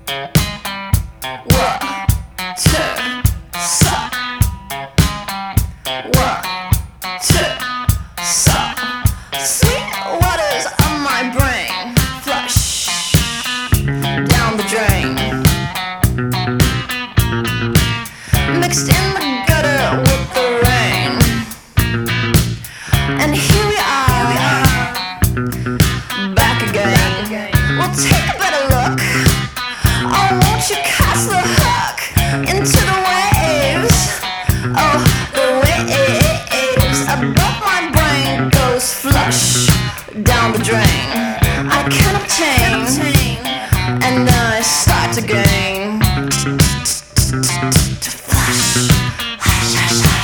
Sweet waters of my brain flush down the drain, mixed in the gutter with the rain. And here we are, back again. We'll take a better look. Oh, won't you cast the hook into the waves? Oh, the waves above my brain goes flush down the drain. I can obtain, and I start again.